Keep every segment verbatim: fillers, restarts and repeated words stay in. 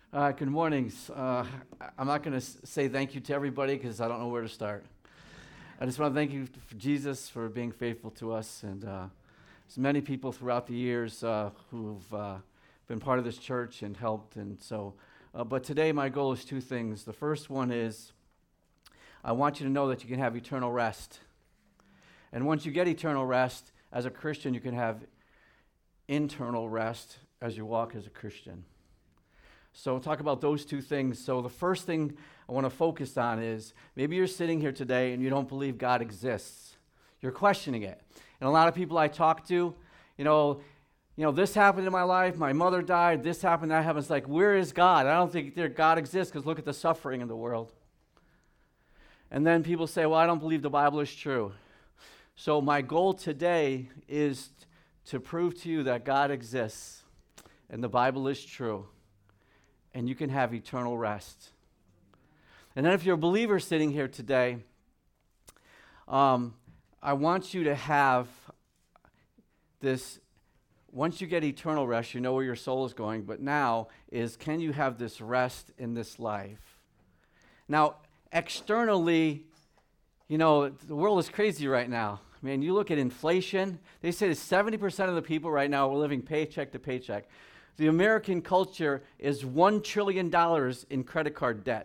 Uh, good mornings. Uh, I'm not going to say thank you to everybody because I don't know where to start. I just want to thank you for Jesus for being faithful to us, and uh, there's many people throughout the years uh, who've uh, been part of this church and helped, and so. Uh, but today, my goal is two things. The first one is I want you to know that you can have eternal rest, and once you get eternal rest as a Christian, you can have internal rest as you walk as a Christian. So we'll talk about those two things. So the first thing I want to focus on is maybe you're sitting here today and you don't believe God exists. You're questioning it. And a lot of people I talk to, you know, you know, this happened in my life, my mother died, this happened, that happened. It's like, where is God? I don't think there God exists because look at the suffering in the world. And then people say, well, I don't believe the Bible is true. So my goal today is to prove to you that God exists and the Bible is true. And you can have eternal rest. And then if you're a believer sitting here today, um, I want you to have this, once you get eternal rest, you know where your soul is going, but now is, can you have this rest in this life? Now, externally, you know, the world is crazy right now. I mean, you look at inflation, they say that seventy percent of the people right now are living paycheck to paycheck. The American culture is one trillion dollars in credit card debt.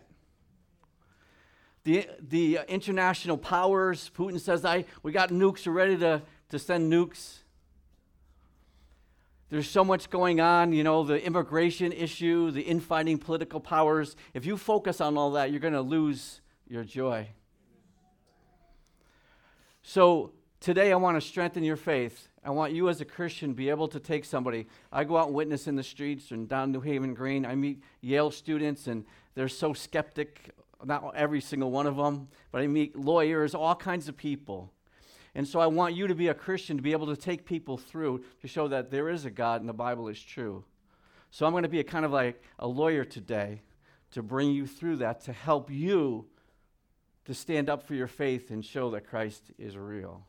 The, the international powers, Putin says, I, we got nukes, we're ready to, to send nukes. There's so much going on, you know, the immigration issue, the infighting political powers. If you focus on all that, you're going to lose your joy. So today I want to strengthen your faith. I want you as a Christian to be able to take somebody. I go out and witness in the streets and down New Haven Green. I meet Yale students, and they're so skeptic, not every single one of them, but I meet lawyers, all kinds of people. And so I want you to be a Christian, to be able to take people through to show that there is a God and the Bible is true. So I'm going to be a kind of like a lawyer today to bring you through that, to help you to stand up for your faith and show that Christ is real.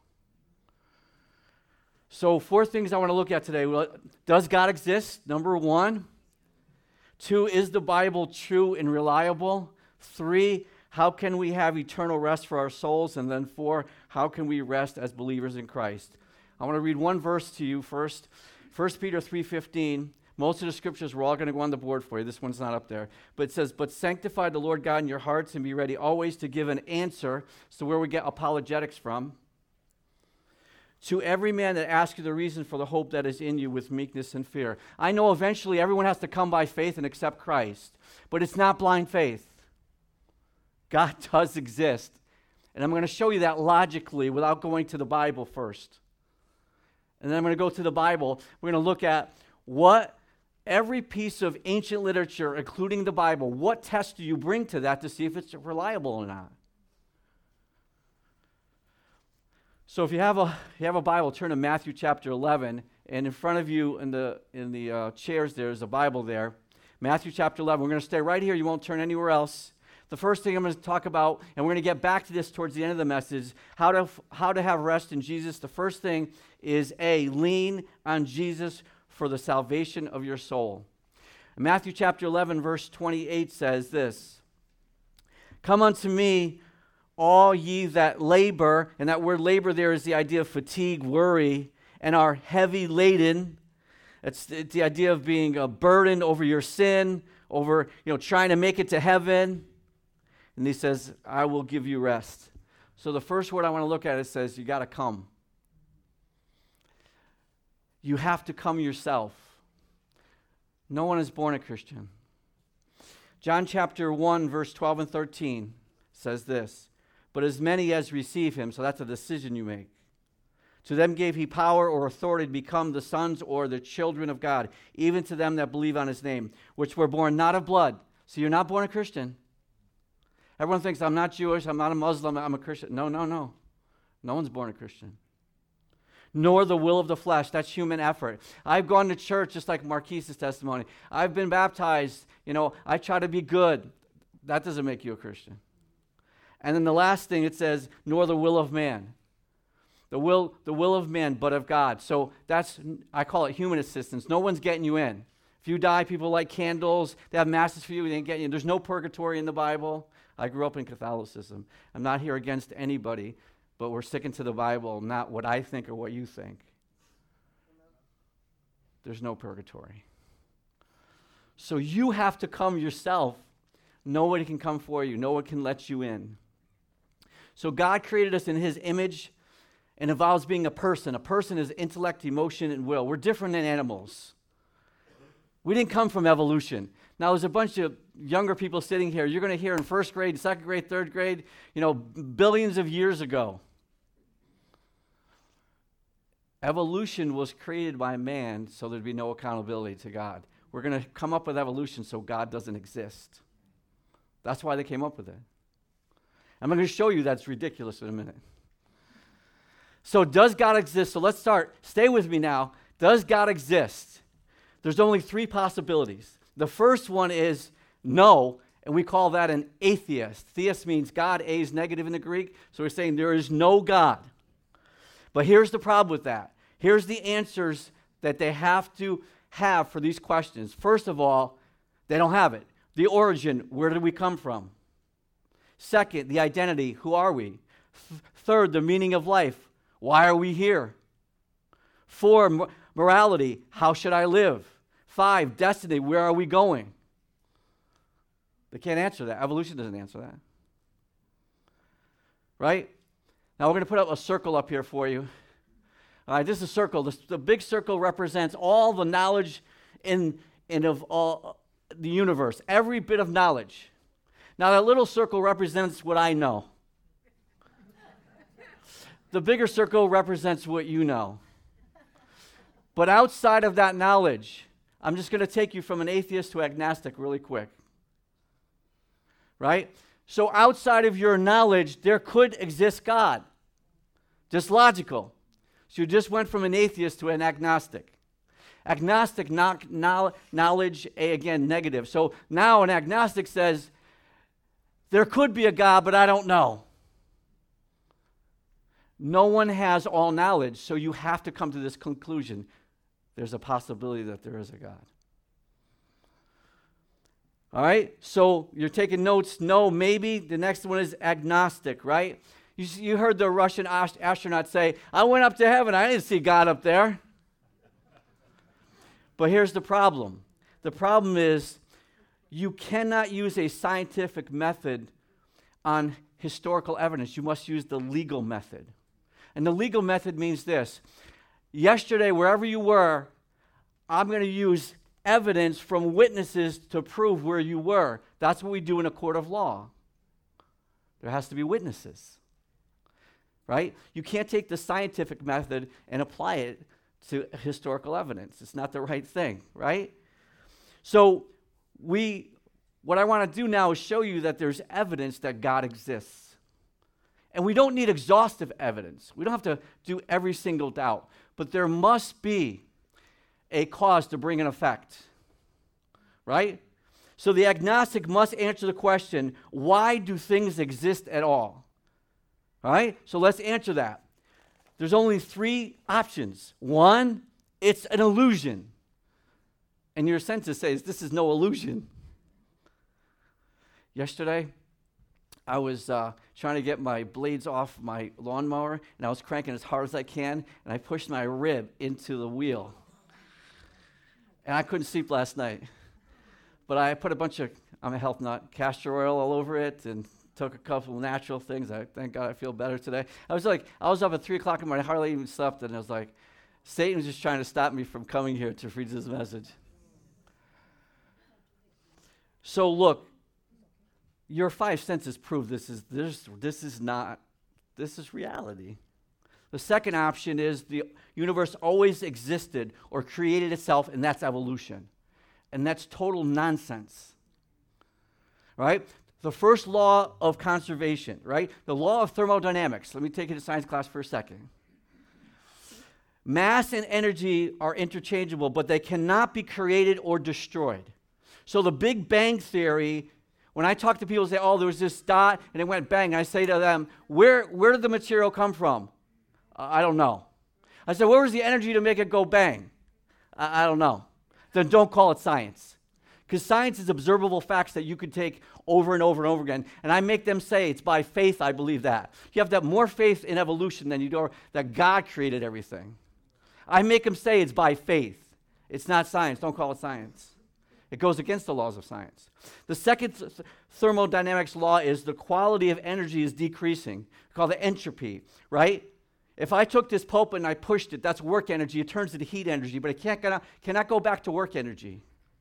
So four things I want to look at today. Well, does God exist? Number one. Two, is the Bible true and reliable? Three, how can we have eternal rest for our souls? And then four, how can we rest as believers in Christ? I want to read one verse to you first. First Peter three fifteen. Most of the scriptures, we're all going to go on the board for you. This one's not up there. But it says, but sanctify the Lord God in your hearts and be ready always to give an answer. So where we get apologetics from. To every man that asks you the reason for the hope that is in you with meekness and fear. I know eventually everyone has to come by faith and accept Christ, but it's not blind faith. God does exist. And I'm going to show you that logically without going to the Bible first. And then I'm going to go to the Bible. We're going to look at what every piece of ancient literature, including the Bible, what test do you bring to that to see if it's reliable or not? So if you have a you have a Bible, turn to Matthew chapter eleven, and in front of you in the in the uh, chairs there's a Bible there. Matthew chapter eleven. We're going to stay right here. You won't turn anywhere else. The first thing I'm going to talk about, and we're going to get back to this towards the end of the message, how to how to have rest in Jesus. The first thing is A, lean on Jesus for the salvation of your soul. Matthew chapter eleven, verse twenty-eight says this: Come unto me, all ye that labor, and that word labor there is the idea of fatigue, worry, and are heavy laden. It's, it's the idea of being a burden over your sin, over, you know, trying to make it to heaven. And he says, I will give you rest. So the first word I want to look at, it says, you got to come. You have to come yourself. No one is born a Christian. John chapter one, verse twelve and thirteen says this: But as many as receive him, so that's a decision you make, to them gave he power or authority to become the sons or the children of God, even to them that believe on his name, which were born not of blood. So you're not born a Christian. Everyone thinks, I'm not Jewish, I'm not a Muslim, I'm a Christian. No, no, no. No one's born a Christian. Nor the will of the flesh. That's human effort. I've gone to church, just like Marquise's testimony. I've been baptized. You know, I try to be good. That doesn't make you a Christian. And then the last thing it says, nor the will of man. The will, the will of man, but of God. So that's, I call it human assistance. No one's getting you in. If you die, people light candles. They have masses for you. They ain't getting you. There's no purgatory in the Bible. I grew up in Catholicism. I'm not here against anybody, but we're sticking to the Bible, not what I think or what you think. There's no purgatory. So you have to come yourself. Nobody can come for you. No one can let you in. So God created us in his image and involves being a person. A person is intellect, emotion, and will. We're different than animals. We didn't come from evolution. Now, there's a bunch of younger people sitting here. You're going to hear in first grade, second grade, third grade, you know, billions of years ago. Evolution was created by man so there'd be no accountability to God. We're going to come up with evolution so God doesn't exist. That's why they came up with it. I'm going to show you that's ridiculous in a minute. So does God exist? So let's start. Stay with me now. Does God exist? There's only three possibilities. The first one is no, and we call that an atheist. Theist means God. A is negative in the Greek. So we're saying there is no God. But here's the problem with that. Here's the answers that they have to have for these questions. First of all, they don't have it. The origin, where did we come from? Second, the identity, who are we? Th- third, the meaning of life, why are we here? Four, m- morality, how should I live? Five, destiny, where are we going? They can't answer that. Evolution doesn't answer that. Right? Now we're going to put up a circle up here for you. All right, this is a circle. This, the big circle represents all the knowledge in, in of all the universe, every bit of knowledge. Now that little circle represents what I know. The bigger circle represents what you know. But outside of that knowledge, I'm just going to take you from an atheist to agnostic really quick. Right? So outside of your knowledge, there could exist God. Just logical. So you just went from an atheist to an agnostic. Agnostic, not knowledge, A again, negative. So now an agnostic says, there could be a God, but I don't know. No one has all knowledge, so you have to come to this conclusion. There's a possibility that there is a God. All right? So you're taking notes. No, maybe. The next one is agnostic, right? You, you heard the Russian ast- astronaut say, I went up to heaven. I didn't see God up there. But here's the problem. The problem is you cannot use a scientific method on historical evidence. You must use the legal method. And the legal method means this. Yesterday, wherever you were, I'm going to use evidence from witnesses to prove where you were. That's what we do in a court of law. There has to be witnesses. Right? You can't take the scientific method and apply it to historical evidence. It's not the right thing, right? So we, what I want to do now is show you that there's evidence that God exists. And we don't need exhaustive evidence. We don't have to do every single doubt. But there must be a cause to bring an effect, right? So the agnostic must answer the question, why do things exist at all? All right? So let's answer that. There's only three options. One, it's an illusion. And your senses says, this is no illusion. Yesterday, I was uh, trying to get my blades off my lawnmower, and I was cranking as hard as I can, and I pushed my rib into the wheel. And I couldn't sleep last night. But I put a bunch of, I'm a health nut, castor oil all over it, and took a couple of natural things. I thank God I feel better today. I was like, I was up at three o'clock in the morning, hardly even slept, and I was like, Satan was just trying to stop me from coming here to preach this message. So look, your five senses prove this is this this is not this is reality. The second option is the universe always existed or created itself, and that's evolution. And that's total nonsense. Right? The first law of conservation, right? The law of thermodynamics. Let me take you to science class for a second. Mass and energy are interchangeable, but they cannot be created or destroyed. So the Big Bang Theory, when I talk to people, say, oh, there was this dot, and it went bang. I say to them, where, where did the material come from? Uh, I don't know. I said, where was the energy to make it go bang? I, I don't know. then don't call it science. Because science is observable facts that you could take over and over and over again. And I make them say it's by faith I believe that. You have to have more faith in evolution than you do that God created everything. I make them say it's by faith. It's not science. Don't call it science. It goes against the laws of science. The second th- thermodynamics law is the quality of energy is decreasing. Called the entropy, right? If I took this pulpit and I pushed it, that's work energy. It turns into heat energy, but it can't get out, cannot go back to work energy.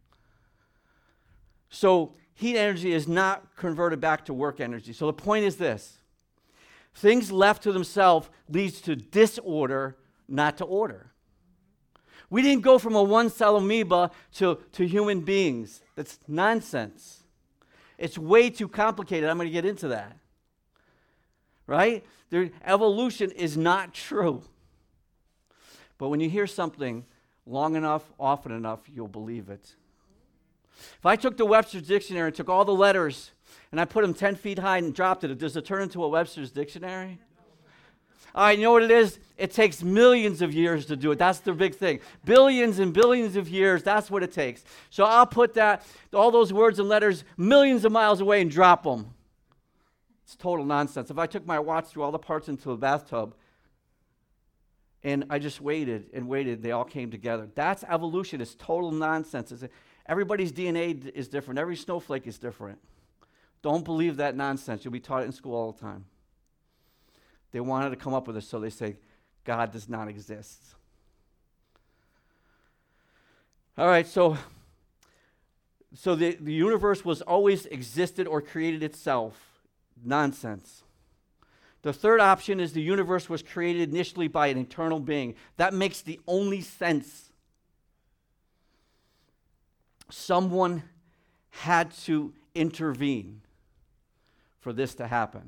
So heat energy is not converted back to work energy. So the point is this. Things left to themselves leads to disorder, not to order. We didn't go from a one-cell amoeba to, to human beings. That's nonsense. It's way too complicated. I'm going to get into that. Right? There, evolution is not true. But when you hear something long enough, often enough, you'll believe it. If I took the Webster's Dictionary and took all the letters and I put them ten feet high and dropped it, does it turn into a Webster's Dictionary? All right, you know what it is? It takes millions of years to do it. That's the big thing. Billions and billions of years, that's what it takes. So I'll put that, all those words and letters millions of miles away and drop them. It's total nonsense. If I took my watch through all the parts into a bathtub and I just waited and waited, they all came together. That's evolution. It's total nonsense. It's a, everybody's D N A is different. Every snowflake is different. Don't believe that nonsense. You'll be taught it in school all the time. They wanted to come up with it, so they say, God does not exist. All right, so, so the, the universe was always existed or created itself. Nonsense. The third option is the universe was created initially by an eternal being. That makes the only sense. Someone had to intervene for this to happen.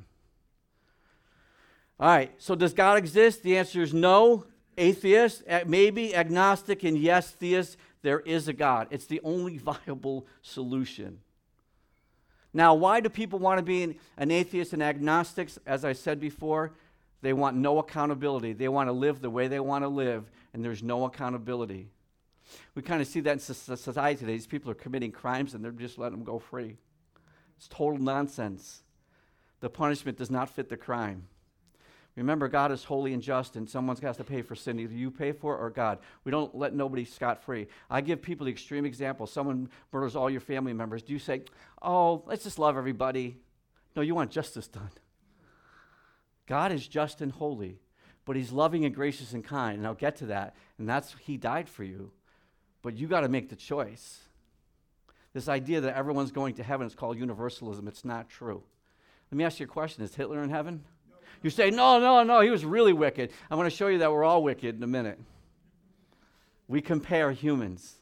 All right, so does God exist? The answer is no. Atheist, maybe, agnostic, and yes, theist. There is a God. It's the only viable solution. Now, why do people want to be an, an atheist and agnostics? As I said before, they want no accountability. They want to live the way they want to live, and there's no accountability. We kind of see that in society today. These people are committing crimes, and they're just letting them go free. It's total nonsense. The punishment does not fit the crime. Remember, God is holy and just, and someone's got to pay for sin. Either you pay for it or God. We don't let nobody scot-free. I give people the extreme example. Someone murders all your family members. Do you say, oh, let's just love everybody? No, you want justice done. God is just and holy, but he's loving and gracious and kind, and I'll get to that, and that's, he died for you, but you got to make the choice. This idea that everyone's going to heaven is called universalism. It's not true. Let me ask you a question. Is Hitler in heaven? You say, no, no, no, he was really wicked. I'm going to show you that we're all wicked in a minute. We compare humans.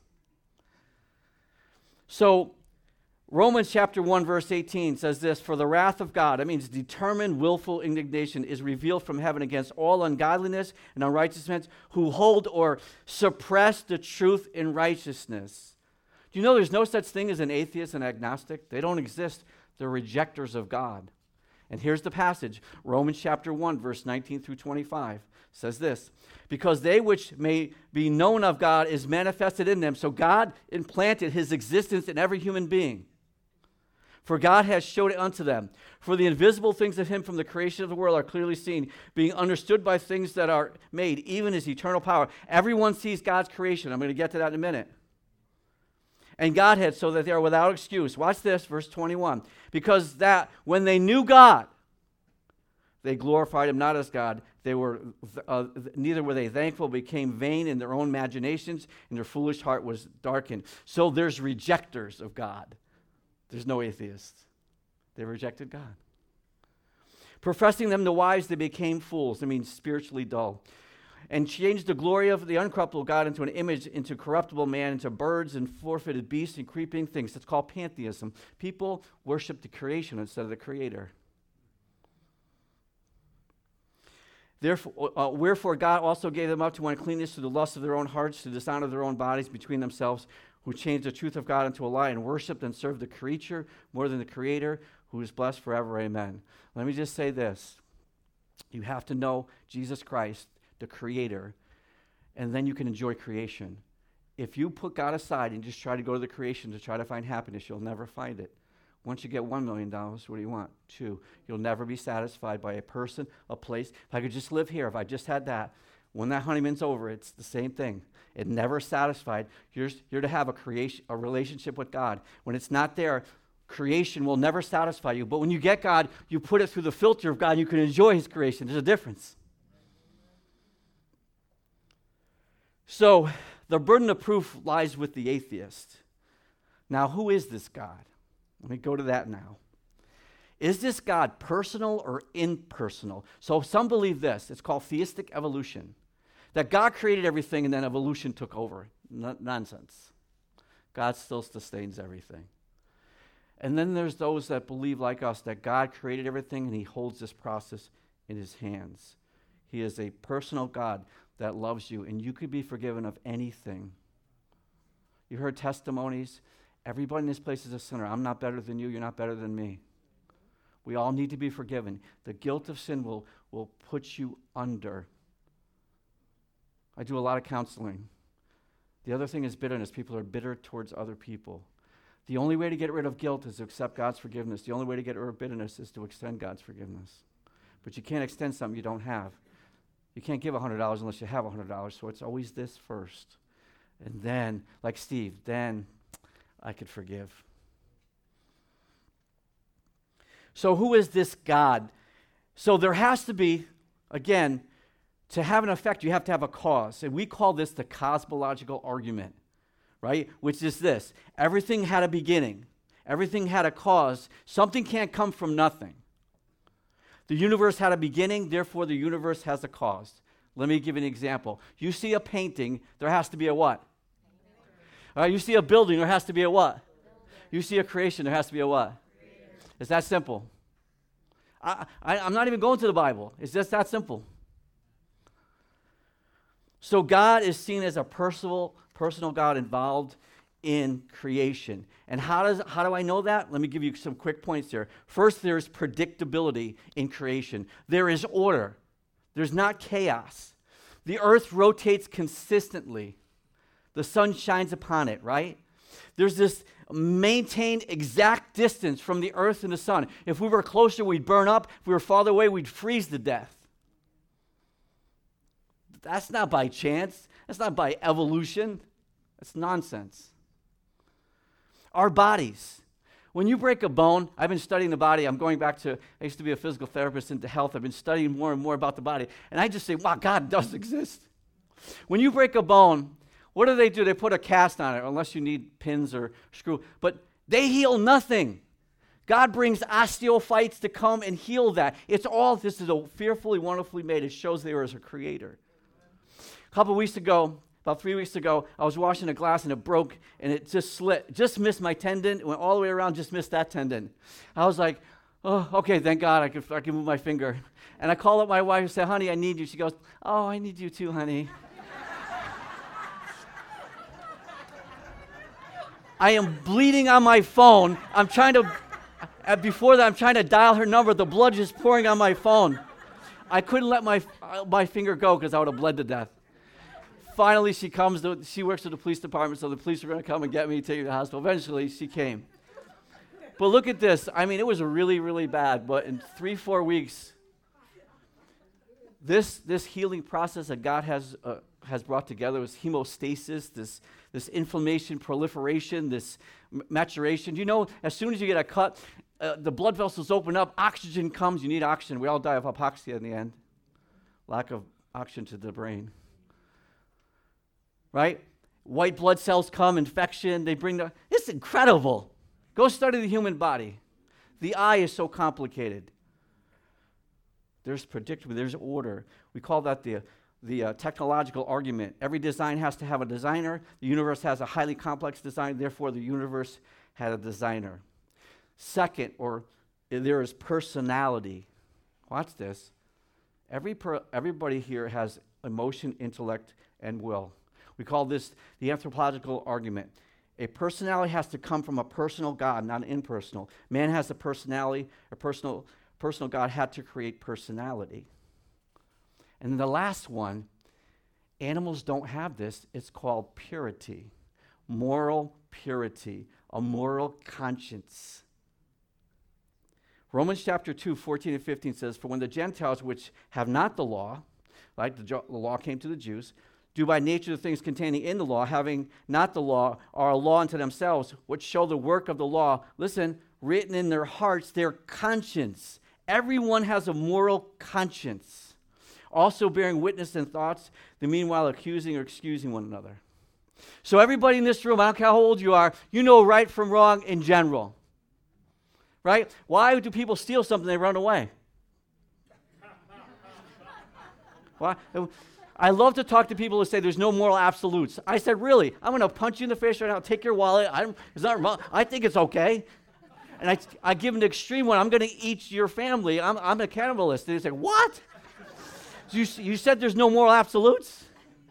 So, Romans chapter one, verse eighteen says this, for the wrath of God, that means determined, willful indignation, is revealed from heaven against all ungodliness and unrighteousness who hold or suppress the truth in righteousness. Do you know there's no such thing as an atheist and agnostic? They don't exist. They're rejectors of God. And here's the passage, Romans chapter one, verse nineteen through twenty-five, says this, because they which may be known of God is manifested in them, so God implanted his existence in every human being. For God has showed it unto them. For the invisible things of him from the creation of the world are clearly seen, being understood by things that are made, even his eternal power. Everyone sees God's creation. I'm going to get to that in a minute. And Godhead, so that they are without excuse. Watch this, verse twenty-one. Because that when they knew God, they glorified him not as God. They were uh, neither were they thankful, became vain in their own imaginations, and their foolish heart was darkened. So there's rejectors of God. There's no atheists. They rejected God. Professing them to wise, they became fools. That means spiritually dull. And changed the glory of the uncorruptible God into an image, into corruptible man, into birds and four-footed beasts and creeping things. That's called pantheism. People worship the creation instead of the creator. Therefore, uh, wherefore God also gave them up to uncleanness, to the lust of their own hearts, to dishonor their own bodies between themselves, who changed the truth of God into a lie, and worshipped and served the creature more than the creator, who is blessed forever. Amen. Let me just say this. You have to know Jesus Christ, the creator, and then you can enjoy creation. If you put God aside and just try to go to the creation to try to find happiness, you'll never find it. Once you get one million dollars, what do you want? Two. You'll never be satisfied by a person, a place. If I could just live here, if I just had that, when that honeymoon's over, it's the same thing. It never satisfied. You're, you're to have a creation, a relationship with God. When it's not there, creation will never satisfy you. But when you get God, you put it through the filter of God, and you can enjoy his creation. There's a difference. So the burden of proof lies with the atheist. Now, who is this God? Let me go to that now. Is this God personal or impersonal? So some believe this. It's called theistic evolution. That God created everything and then evolution took over. N- nonsense. God still sustains everything. And then there's those that believe like us that God created everything and he holds this process in his hands. He is a personal God that loves you, and you could be forgiven of anything. You heard testimonies. Everybody in this place is a sinner. I'm not better than you. You're not better than me. We all need to be forgiven. The guilt of sin will, will put you under. I do a lot of counseling. The other thing is bitterness. People are bitter towards other people. The only way to get rid of guilt is to accept God's forgiveness. The only way to get rid of bitterness is to extend God's forgiveness. But you can't extend something you don't have. You can't give one hundred dollars unless you have one hundred dollars, so it's always this first. And then, like Steve, then I could forgive. So who is this God? So there has to be, again, to have an effect, you have to have a cause. And we call this the cosmological argument, right? Which is this. Everything had a beginning. Everything had a cause. Something can't come from nothing. The universe had a beginning, therefore the universe has a cause. Let me give you an example. You see a painting, there has to be a what? All right, you see a building, there has to be a what? You see a creation, there has to be a what? It's that simple. I, I, I'm not even going to the Bible. It's just that simple. So God is seen as a personal, personal God involved in creation. And how does how do I know that? Let me give you some quick points here. First, there's predictability in creation. There is order. There's not chaos. The earth rotates consistently. The sun shines upon it, right? There's this maintained exact distance from the earth and the sun. If we were closer, we'd burn up. If we were farther away, we'd freeze to death. That's not by chance. That's not by evolution. That's nonsense. Our bodies. When you break a bone, I've been studying the body. I'm going back to, I used to be a physical therapist into health. I've been studying more and more about the body. And I just say, wow, God does exist. When you break a bone, what do they do? They put a cast on it, unless you need pins or screw. But they heal nothing. God brings osteophytes to come and heal that. It's all, this is a fearfully, wonderfully made. It shows there is a creator. A couple weeks ago, about three weeks ago, I was washing a glass and it broke and it just slit. Just missed my tendon. It went all the way around, just missed that tendon. I was like, oh, okay, thank God I can, I can move my finger. And I called up my wife and said, honey, I need you. She goes, oh, I need you too, honey. I am bleeding on my phone. I'm trying to, uh, before that, I'm trying to dial her number. The blood is pouring on my phone. I couldn't let my, uh, my finger go because I would have bled to death. Finally, she comes. To, she works at the police department, so the police are going to come and get me, take me to the hospital. Eventually, she came. But look at this. I mean, it was really, really bad. But in three, four weeks, this this healing process that God has uh, has brought together was hemostasis, this this inflammation, proliferation, this m- maturation. You know, as soon as you get a cut, uh, the blood vessels open up. Oxygen comes. You need oxygen. We all die of hypoxia in the end. Lack of oxygen to the brain. Right? White blood cells come, infection, they bring the, it's incredible. Go study the human body. The eye is so complicated. There's predictability, there's order. We call that the, the uh, technological argument. Every design has to have a designer. The universe has a highly complex design, therefore the universe had a designer. Second, or there is personality. Watch this. Every per, everybody here has emotion, intellect, and will. We call this the anthropological argument. A personality has to come from a personal God, not an impersonal. Man has a personality. A personal, personal God had to create personality. And then the last one, Animals don't have this. It's called purity, moral purity, a moral conscience. Romans chapter two, fourteen and fifteen says, "For when the Gentiles which have not the law," right, the, the law came to the Jews, "do by nature the things containing in the law, having not the law, are a law unto themselves, which show the work of the law," listen, "written in their hearts, their conscience." Everyone has a moral conscience. "Also bearing witness in thoughts, the meanwhile accusing or excusing one another." So everybody in this room, I don't care how old you are, you know right from wrong in general. Right? Why do people steal something and they run away? Why? I love to talk to people who say there's no moral absolutes. I said, really? I'm going to punch you in the face right now, take your wallet. I'm, it's not wrong. I think it's okay. And I, I give an extreme one. I'm going to eat your family. I'm, I'm a cannibalist. And they say, what? You, you said there's no moral absolutes?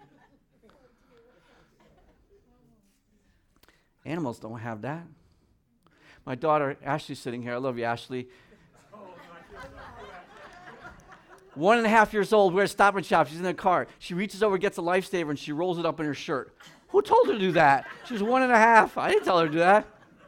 Animals don't have that. My daughter, Ashley's sitting here. I love you, Ashley. One and a half years old. We're at Stop and Shop. She's in the car. She reaches over, gets a Lifesaver, and she rolls it up in her shirt. Who told her to do that? She was one and a half. I didn't tell her to do that.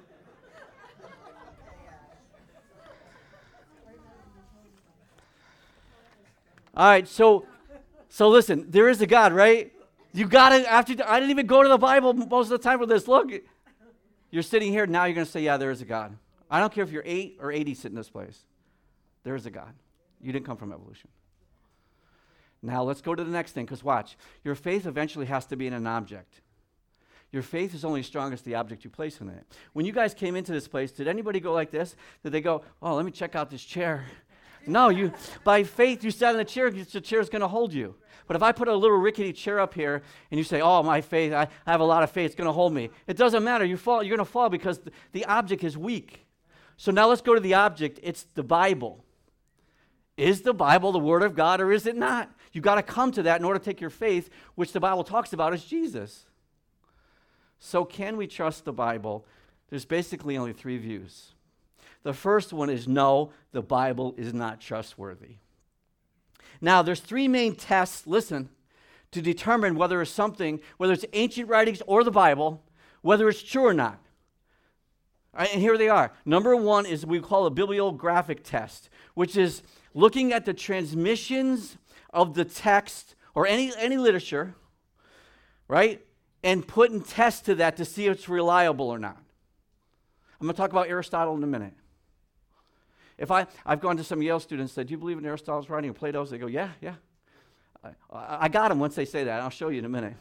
All right, so, so listen. There is a God, right? You got to, after, I didn't even go to the Bible most of the time for this. Look. You're sitting here, now you're going to say, yeah, there is a God. I don't care if you're eight or eighty sitting in this place. There is a God. You didn't come from evolution. Now let's go to the next thing, because watch. Your faith eventually has to be in an object. Your faith is only strong as the object you place in it. When you guys came into this place, did anybody go like this? Did they go, oh, let me check out this chair? No, you. By faith, you sat in the chair, the chair's going to hold you. But if I put a little rickety chair up here and you say, oh, my faith, I, I have a lot of faith, it's going to hold me. It doesn't matter. You fall, you're going to fall because the, the object is weak. So now let's go to the object. It's the Bible. Is the Bible the Word of God or is it not? You've got to come to that in order to take your faith, which the Bible talks about as Jesus. So can we trust the Bible? There's basically only three views. The first one is no, the Bible is not trustworthy. Now, there's three main tests, listen, to determine whether it's something, whether it's ancient writings or the Bible, whether it's true or not. All right, and here they are. Number one is what we call a bibliographic test, which is looking at the transmissions of the text or any, any literature, right, and putting tests to that to see if it's reliable or not. I'm going to talk about Aristotle in a minute. If I, I've gone to some Yale students and said, do you believe in Aristotle's writing and Plato's? They go, yeah, yeah. I, I got them once they say that. I'll show you in a minute.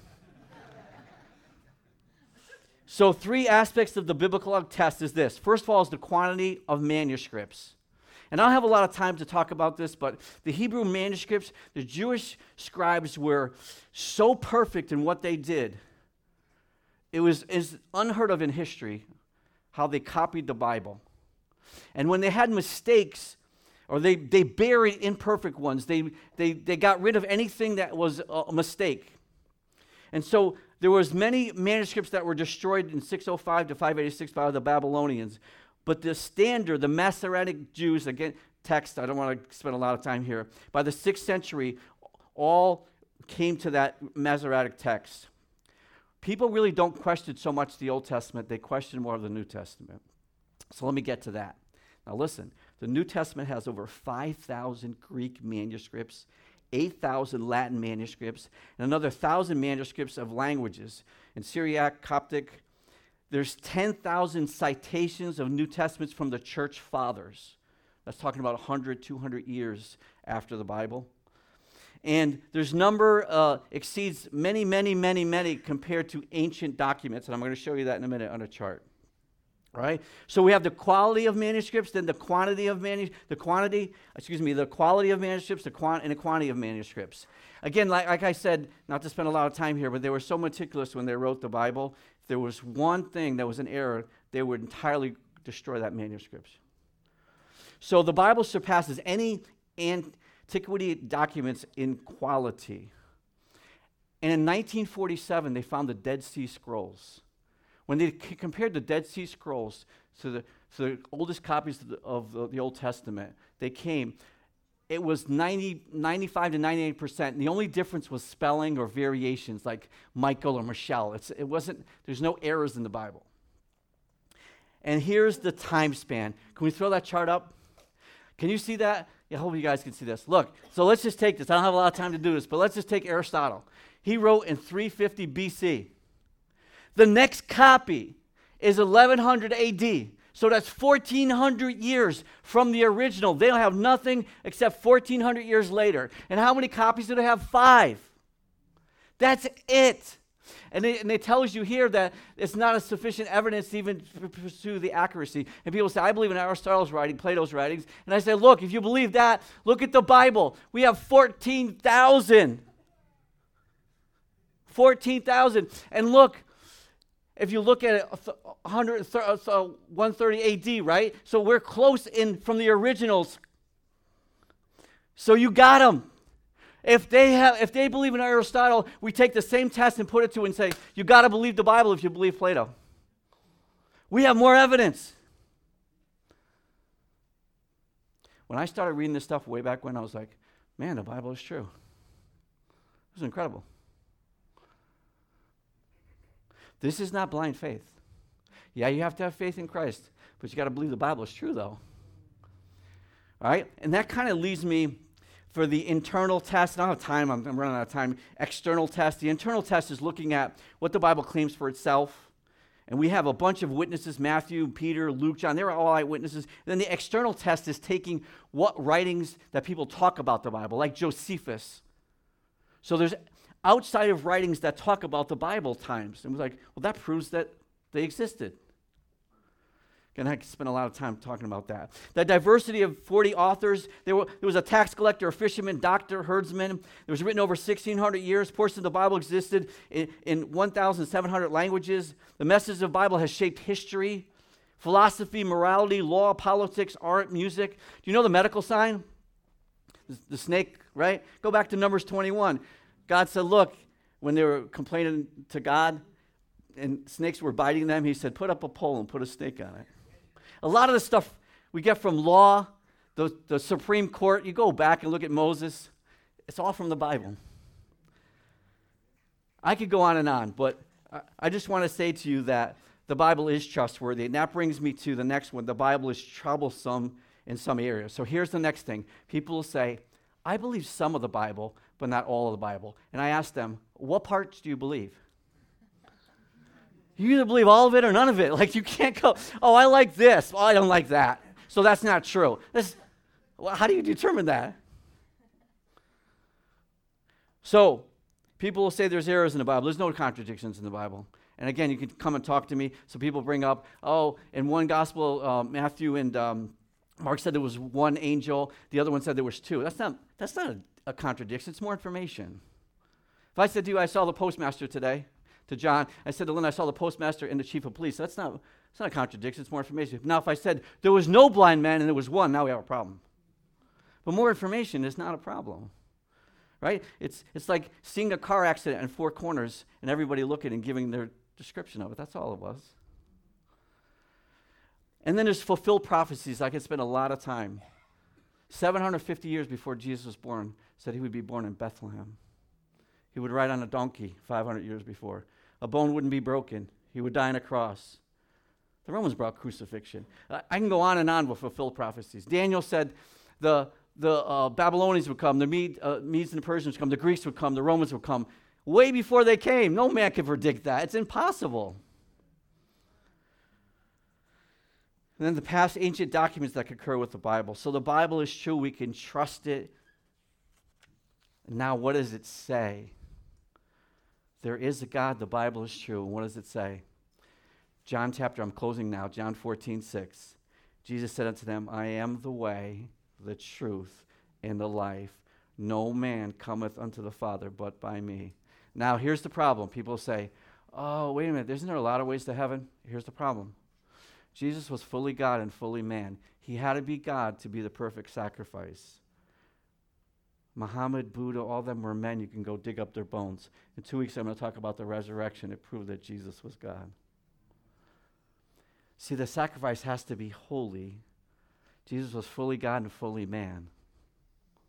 So three aspects of the biblical test is this. First of all is the quantity of manuscripts. And I don't have a lot of time to talk about this, but the Hebrew manuscripts, the Jewish scribes were so perfect in what they did. It was is unheard of in history how they copied the Bible. And when they had mistakes, or they, they buried imperfect ones, they, they, they got rid of anything that was a mistake. And so there was many manuscripts that were destroyed in six oh five to five eighty-six by the Babylonians. But the standard, the Masoretic Jews, again, text, I don't want to spend a lot of time here, by the sixth century, all came to that Masoretic text. People really don't question so much the Old Testament, they question more of the New Testament. So let me get to that. Now listen, the New Testament has over five thousand Greek manuscripts, eight thousand Latin manuscripts, and another one thousand manuscripts of languages. In Syriac, Coptic, there's ten thousand citations of New Testaments from the church fathers. That's talking about one hundred, two hundred years after the Bible. And there's number uh, exceeds many, many, many, many compared to ancient documents, and I'm going to show you that in a minute on a chart. Right? So we have the quality of manuscripts, then the quantity of manuscripts, the quantity, excuse me, the quality of manuscripts, the quant- and the quantity of manuscripts. Again, like, like I said, not to spend a lot of time here, but they were so meticulous when they wrote the Bible. If there was one thing that was an error, they would entirely destroy that manuscript. So the Bible surpasses any antiquity documents in quality. And in nineteen forty-seven, they found the Dead Sea Scrolls. When they c- compared the Dead Sea Scrolls to the, to the oldest copies of, the, of the, the Old Testament, they came, it was ninety, ninety-five to ninety-eight percent. The only difference was spelling or variations like Michael or Michelle. It's, it wasn't, there's no errors in the Bible. And here's the time span. Can we throw that chart up? Can you see that? Yeah, I hope you guys can see this. Look, so let's just take this. I don't have a lot of time to do this, but let's just take Aristotle. He wrote in three fifty B C. The next copy is eleven hundred A D. So that's fourteen hundred years from the original. They don't have nothing except fourteen hundred years later. And how many copies do they have? Five. That's it. And it, and it tells you here that it's not a sufficient evidence to even p- pursue the accuracy. And people say, I believe in Aristotle's writing, Plato's writings. And I say, look, if you believe that, look at the Bible. We have fourteen thousand. fourteen thousand. And look, if you look at it, one thirty A D, right? So we're close in from the originals. So you got them. If they have, if they believe in Aristotle, we take the same test and put it to and say, you got to believe the Bible if you believe Plato. We have more evidence. When I started reading this stuff way back when, I was like, man, the Bible is true. It was incredible. This is not blind faith. Yeah, you have to have faith in Christ, but you got to believe the Bible is true, though. All right? And that kind of leads me for the internal test. I don't have time. I'm, I'm running out of time. External test. The internal test is looking at what the Bible claims for itself. And we have a bunch of witnesses, Matthew, Peter, Luke, John. They were all eyewitnesses. Then the external test is taking what writings that people talk about the Bible, like Josephus. So there's outside of writings that talk about the Bible times. And we're like, well, that proves that they existed. And I could spend a lot of time talking about that. The diversity of forty authors. There, were, there was a tax collector, a fisherman, doctor, herdsman. It was written over sixteen hundred years. Portions of the Bible existed in, in one thousand seven hundred languages. The message of the Bible has shaped history, philosophy, morality, law, politics, art, music. Do you know the medical sign? The, the snake, right? Go back to Numbers twenty-one. God said, look, when they were complaining to God and snakes were biting them, he said, put up a pole and put a snake on it. A lot of the stuff we get from law, the, the Supreme Court, you go back and look at Moses, it's all from the Bible. I could go on and on, but I, I just want to say to you that the Bible is trustworthy, and that brings me to the next one. The Bible is troublesome in some areas. So here's the next thing. People will say, I believe some of the Bible, but not all of the Bible. And I ask them, what parts do you believe? You either believe all of it or none of it. Like, you can't go, oh, I like this. Oh, I don't like that. So that's not true. That's, well, how do you determine that? So people will say there's errors in the Bible. There's no contradictions in the Bible. And again, you can come and talk to me. So people bring up, oh, in one gospel, uh, Matthew and um, Mark said there was one angel. The other one said there was two. That's not, that's not a, a contradiction. It's more information. If I said to you, I saw the postmaster today, to John, I said to Lynn, I saw the postmaster and the chief of police. That's not, it's not a contradiction. It's more information. Now, if I said there was no blind man and there was one, now we have a problem. But more information is not a problem, right? It's it's like seeing a car accident in four corners and everybody looking and giving their description of it. That's all it was. And then there's fulfilled prophecies. I could spend a lot of time. seven hundred fifty years before Jesus was born, said he would be born in Bethlehem. He would ride on a donkey five hundred years before. A bone wouldn't be broken. He would die on a cross. The Romans brought crucifixion. I, I can go on and on with fulfilled prophecies. Daniel said the, the uh, Babylonians would come, the Mede, uh, Medes and the Persians would come, the Greeks would come, the Romans would come. Way before they came. No man could predict that. It's impossible. And then the past ancient documents that concur with the Bible. So the Bible is true. We can trust it. And now what does it say? There is a God. The Bible is true. And what does it say? John chapter, I'm closing now, John fourteen six. Jesus said unto them, I am the way, the truth, and the life. No man cometh unto the Father but by me. Now here's the problem. People say, oh, wait a minute, isn't there a lot of ways to heaven? Here's the problem. Jesus was fully God and fully man. He had to be God to be the perfect sacrifice. Muhammad, Buddha, all of them were men. You can go dig up their bones. In two weeks, I'm going to talk about the resurrection. It proved that Jesus was God. See, the sacrifice has to be holy. Jesus was fully God and fully man.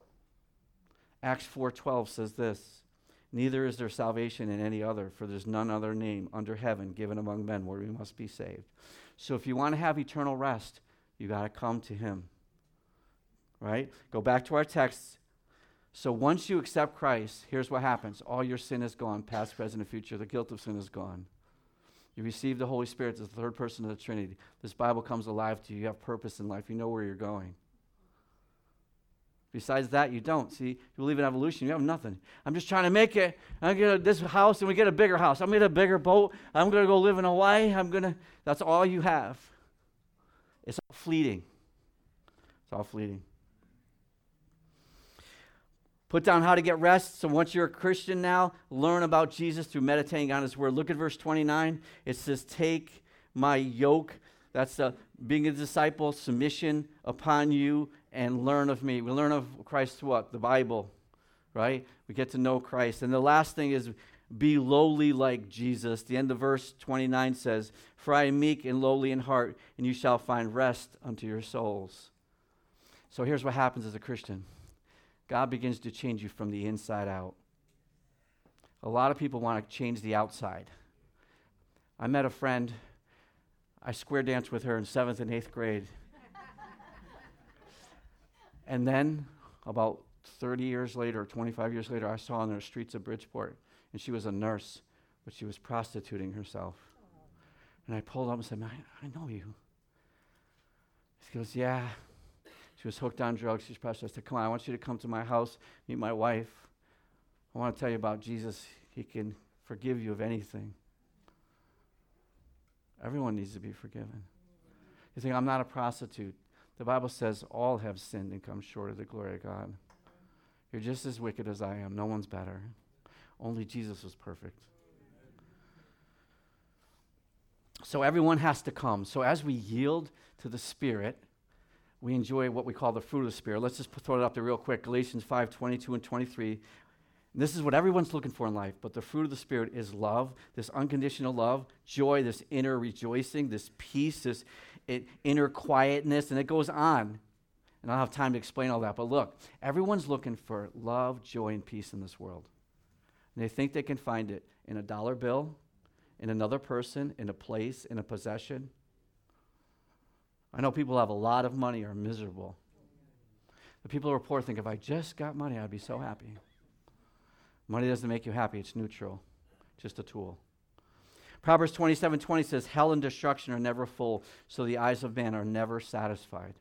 Acts four twelve says this, neither is there salvation in any other, for there's none other name under heaven given among men where we must be saved. So if you want to have eternal rest, you got to come to him, right? Go back to our text. So once you accept Christ, here's what happens. All your sin is gone, past, present, and future. The guilt of sin is gone. You receive the Holy Spirit as the third person of the Trinity. This Bible comes alive to you. You have purpose in life. You know where you're going. Besides that, you don't. See, you believe in evolution, you have nothing. I'm just trying to make it. I get a, this house, and we get a bigger house. I'm going to get a bigger boat. I'm going to go live in Hawaii. I'm going to, that's all you have. It's all fleeting. It's all fleeting. Put down how to get rest. So once you're a Christian now, learn about Jesus through meditating on his word. Look at verse twenty-nine. It says, take my yoke. That's the being a disciple, submission upon you, and learn of me. We learn of Christ what? The Bible, right? We get to know Christ. And the last thing is be lowly like Jesus. The end of verse twenty-nine says, for I am meek and lowly in heart, and you shall find rest unto your souls. So here's what happens as a Christian. God begins to change you from the inside out. A lot of people want to change the outside. I met a friend. I square danced with her in seventh and eighth grade. And then, about thirty years later, twenty-five years later, I saw her on the streets of Bridgeport. And she was a nurse, but she was prostituting herself. And I pulled up and said, I, I know you. She goes, yeah. She was hooked on drugs. She's prostituting. I said, come on, I want you to come to my house, meet my wife. I want to tell you about Jesus. He can forgive you of anything. Everyone needs to be forgiven. You think, I'm not a prostitute. The Bible says all have sinned and come short of the glory of God. You're just as wicked as I am. No one's better. Only Jesus was perfect. So everyone has to come. So as we yield to the Spirit, we enjoy what we call the fruit of the Spirit. Let's just throw it up there real quick. Galatians five twenty-two and twenty-three. This is what everyone's looking for in life, but the fruit of the Spirit is love, this unconditional love, joy, this inner rejoicing, this peace, this it, inner quietness, and it goes on. And I don't have time to explain all that, but look, everyone's looking for love, joy, and peace in this world. And they think they can find it in a dollar bill, in another person, in a place, in a possession. I know people who have a lot of money are miserable. The people who are poor think, if I just got money, I'd be so happy. Money doesn't make you happy. It's neutral, just a tool. Proverbs twenty-seven twenty says, hell and destruction are never full, so the eyes of man are never satisfied.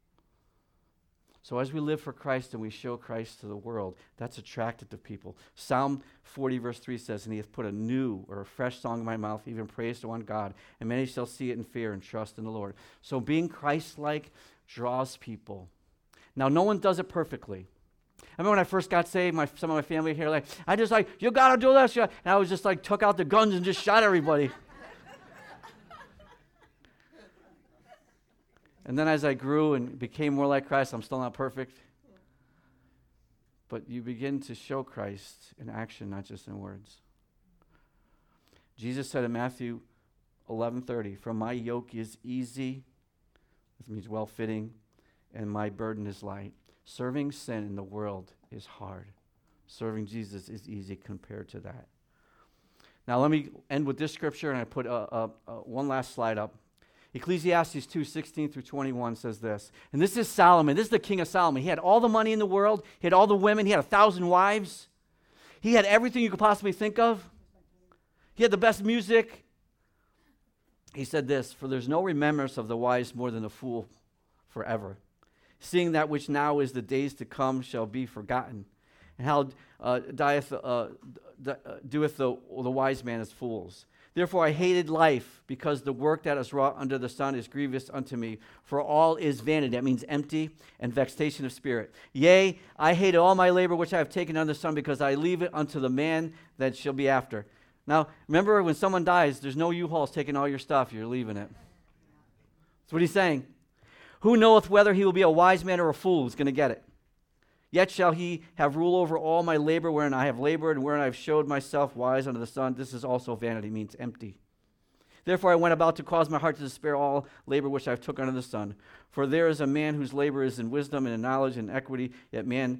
So as we live for Christ and we show Christ to the world, that's attractive to people. Psalm forty verse three says, and he hath put a new or a fresh song in my mouth, even praise to one God, and many shall see it and fear and trust in the Lord. So being Christ-like draws people. Now, no one does it perfectly. I remember when I first got saved, my, some of my family here, like, I just like, you got to do this. And I was just like, took out the guns and just shot everybody. And then as I grew and became more like Christ, I'm still not perfect. But you begin to show Christ in action, not just in words. Jesus said in Matthew eleven thirty, for my yoke is easy, this means well-fitting, and my burden is light. Serving sin in the world is hard. Serving Jesus is easy compared to that. Now let me end with this scripture, and I put uh, uh, uh, one last slide up. Ecclesiastes two sixteen through twenty-one says this. And this is Solomon. This is the king of Solomon. He had all the money in the world. He had all the women. He had a thousand wives. He had everything you could possibly think of. He had the best music. He said this, for there's no remembrance of the wise more than the fool forever. Seeing that which now is the days to come shall be forgotten. And how uh, dieth, uh, d- uh, doeth the, the wise man as fools. Therefore I hated life, because the work that is wrought under the sun is grievous unto me. For all is vanity, that means empty, and vexation of spirit. Yea, I hated all my labor which I have taken under the sun, because I leave it unto the man that shall be after. Now, remember, when someone dies, there's no U-Hauls taking all your stuff. You're leaving it. That's what he's saying. Who knoweth whether he will be a wise man or a fool who's going to get it? Yet shall he have rule over all my labor, wherein I have labored, and wherein I have showed myself wise under the sun. This is also vanity, means empty. Therefore I went about to cause my heart to despair all labor which I have took under the sun. For there is a man whose labor is in wisdom and in knowledge and equity, yet man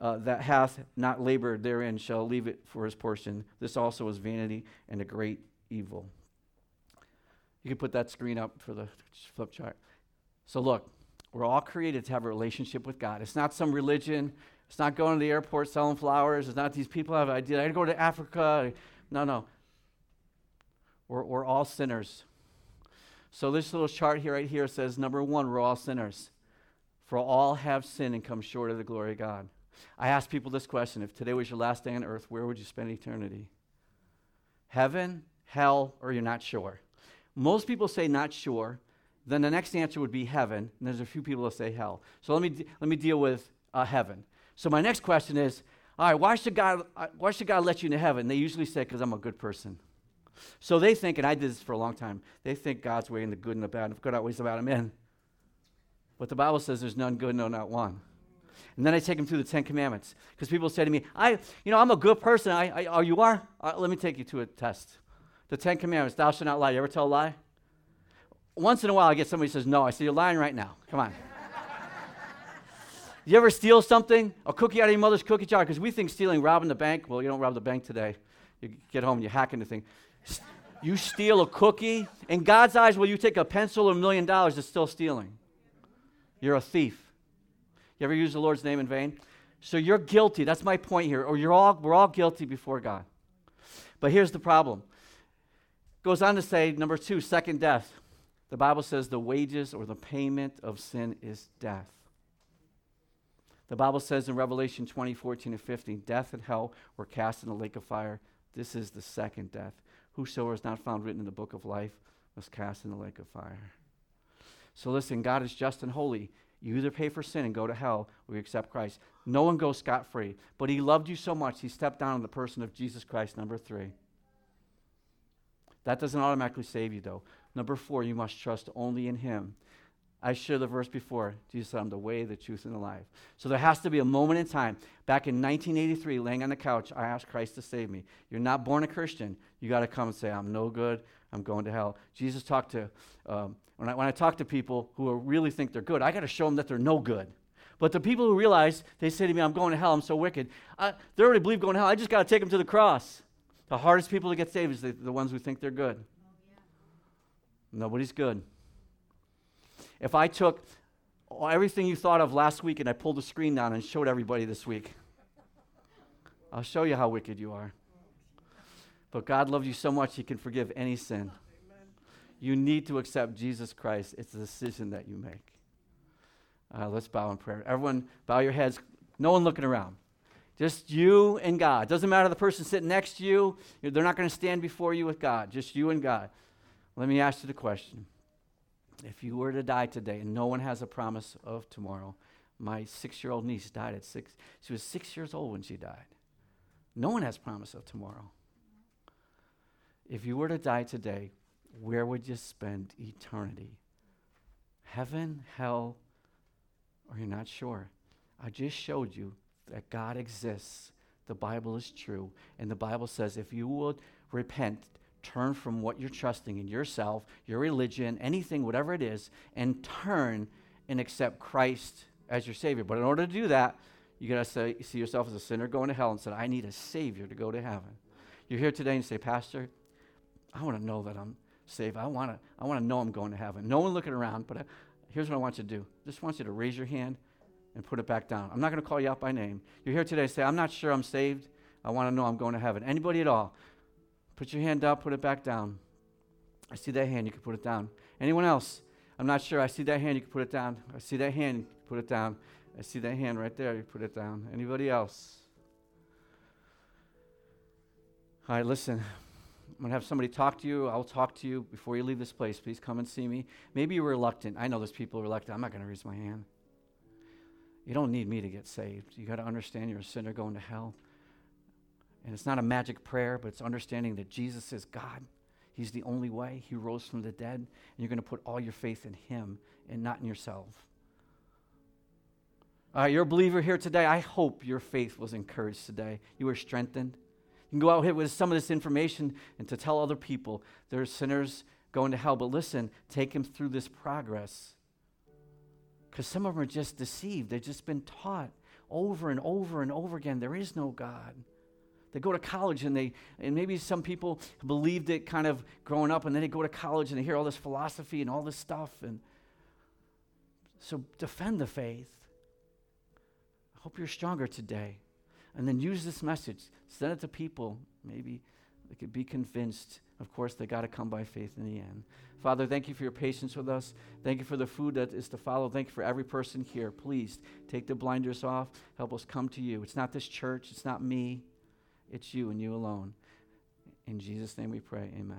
uh, that hath not labored therein shall leave it for his portion. This also is vanity and a great evil. You can put that screen up for the flip chart. So look, we're all created to have a relationship with God. It's not some religion. It's not going to the airport selling flowers. It's not these people have ideas. I got to go to Africa. No, no. We're, we're all sinners. So this little chart here, right here, says, number one, we're all sinners. For all have sinned and come short of the glory of God. I ask people this question. If today was your last day on earth, where would you spend eternity? Heaven, hell, or you're not sure? Most people say not sure. Then the next answer would be heaven. And there's a few people that say hell. So let me de- let me deal with uh, heaven. So my next question is, all right, why should God uh, why should God let you into heaven? They usually say, because I'm a good person. So they think, and I did this for a long time, they think God's weighing the good and the bad. And if God outweighs the bad, I'm in. But the Bible says there's none good, no, not one. And then I take them through the Ten Commandments. Because people say to me, I, you know, I'm a good person. I, I, oh, you are? Uh, let me take you to a test. The Ten Commandments, thou shalt not lie. You ever tell a lie? Once in a while, I get somebody who says, no. I say, you're lying right now. Come on. You ever steal something? A cookie out of your mother's cookie jar? Because we think stealing, robbing the bank. Well, you don't rob the bank today. You get home and you hack into thing. You steal a cookie. In God's eyes, will you take a pencil or a million dollars that's still stealing? You're a thief. You ever use the Lord's name in vain? So you're guilty. That's my point here. Or you're all, we're all guilty before God. But here's the problem. Goes on to say, number two, second death. The Bible says the wages or the payment of sin is death. The Bible says in Revelation twenty, fourteen, and fifteen, death and hell were cast in the lake of fire. This is the second death. Whosoever is not found written in the book of life was cast in the lake of fire. So listen, God is just and holy. You either pay for sin and go to hell, or you accept Christ. No one goes scot-free. But he loved you so much, he stepped down in the person of Jesus Christ, number three. That doesn't automatically save you, though. Number four, you must trust only in him. I shared the verse before. Jesus said, I'm the way, the truth, and the life. So there has to be a moment in time. Back in nineteen eighty-three, laying on the couch, I asked Christ to save me. You're not born a Christian. You got to come and say, I'm no good. I'm going to hell. Jesus talked to, um, when, I, when I talk to people who are, really think they're good, I got to show them that they're no good. But the people who realize, they say to me, I'm going to hell, I'm so wicked. I, they already believe going to hell. I just got to take them to the cross. The hardest people to get saved is the, the ones who think they're good. Oh, yeah. Nobody's good. If I took everything you thought of last week and I pulled the screen down and showed everybody this week, I'll show you how wicked you are. But God loves you so much, he can forgive any sin. Amen. You need to accept Jesus Christ. It's a decision that you make. Uh, let's bow in prayer. Everyone, bow your heads. No one looking around. Just you and God. Doesn't matter the person sitting next to you. They're not going to stand before you with God. Just you and God. Let me ask you the question. If you were to die today and no one has a promise of tomorrow, my six-year-old niece died at six. She was six years old when she died. No one has promise of tomorrow. If you were to die today, where would you spend eternity? Heaven, hell, or you're not sure? I just showed you that God exists. The Bible is true. And the Bible says if you would repent, turn from what you're trusting in yourself, your religion, anything, whatever it is, and turn and accept Christ as your Savior. But in order to do that, you got to see yourself as a sinner going to hell and say, I need a Savior to go to heaven. You're here today and you say, Pastor, I want to know that I'm saved. I want to I want to know I'm going to heaven. No one looking around, but I, here's what I want you to do. I just want you to raise your hand and put it back down. I'm not going to call you out by name. You're here today and say, I'm not sure I'm saved. I want to know I'm going to heaven. Anybody at all? Put your hand up, put it back down. I see that hand, you can put it down. Anyone else? I'm not sure. I see that hand, you can put it down. I see that hand, put it down. I see that hand right there, you put it down. Anybody else? All right, listen. I'm going to have somebody talk to you. I'll talk to you before you leave this place. Please come and see me. Maybe you're reluctant. I know there's people reluctant. I'm not going to raise my hand. You don't need me to get saved. You got to understand you're a sinner going to hell. And it's not a magic prayer, but it's understanding that Jesus is God. He's the only way. He rose from the dead. And you're going to put all your faith in him and not in yourself. All right, you're a believer here today. I hope your faith was encouraged today. You were strengthened. You can go out here with some of this information and to tell other people they're sinners going to hell. But listen, take them through this progress. Because some of them are just deceived. They've just been taught. over and over and over again, there is no God. They go to college and they, and maybe some people believed it kind of growing up, and then they go to college and they hear all this philosophy and all this stuff. And so defend the faith. I hope you're stronger today. And then use this message. Send it to people. Maybe they could be convinced. Of course, they got to come by faith in the end. Father, thank you for your patience with us. Thank you for the food that is to follow. Thank you for every person here. Please take the blinders off. Help us come to you. It's not this church. It's not me. It's you and you alone. In Jesus' name we pray. Amen.